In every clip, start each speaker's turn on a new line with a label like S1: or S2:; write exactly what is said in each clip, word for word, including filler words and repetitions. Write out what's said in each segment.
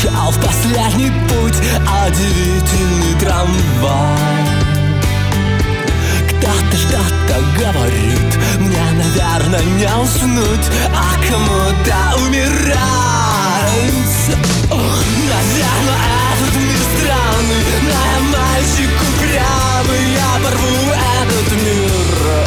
S1: в последний путь удивительный трамвай. Кто-то что-то говорит, мне, наверное, не уснуть, а кому-то умирать. Наверное, этот мир странный, но я мальчик упрямый, я порву этот мир.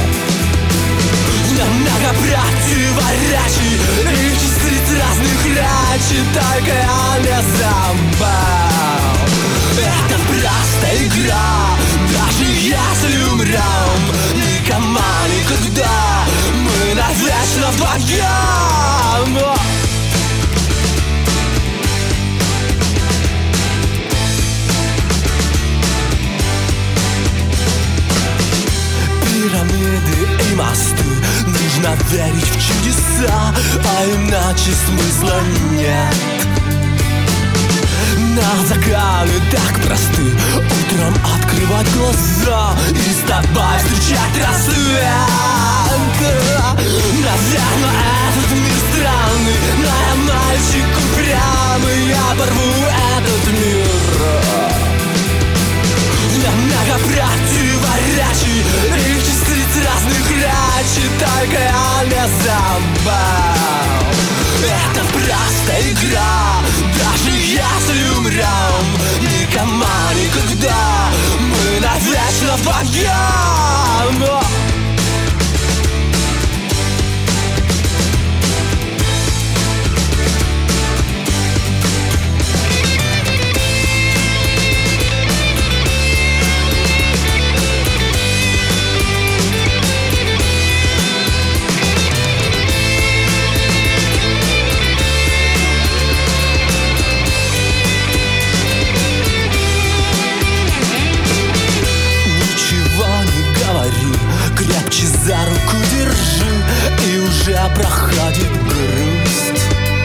S1: Много противоречий и частиц разных речей, только я не забыл. Это просто игра, даже если умрем, никому никогда, мы навечно вдвоем. Пирамиды и мосты, нужно верить в чудеса, а иначе смысла нет. Но законы так просты, утром открывать глаза и с тобой встречать рассвет. Наверное, этот мир странный, но я мальчик упрямый, я порву этот мир. Много противоречий и частиц разных речей, только я не забыл. Это просто игра, даже если умрем, никому никогда, мы навечно вдвоем. Крепче за руку держи, и уже проходит грусть.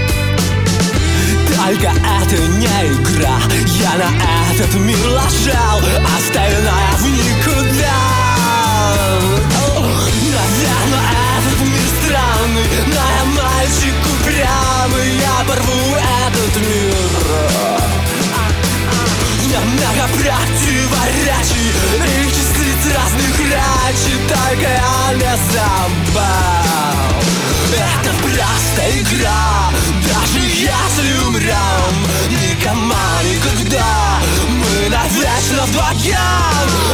S1: Только это не игра, я на этот мир ложал, остальное в никуда. Наверное, этот мир странный, но я мальчик упрямый, я порву этот мир. Много противоречий и частиц разных речей, только я не забыл. Это просто игра, даже если умрем, никому никогда, мы навечно вдвоем.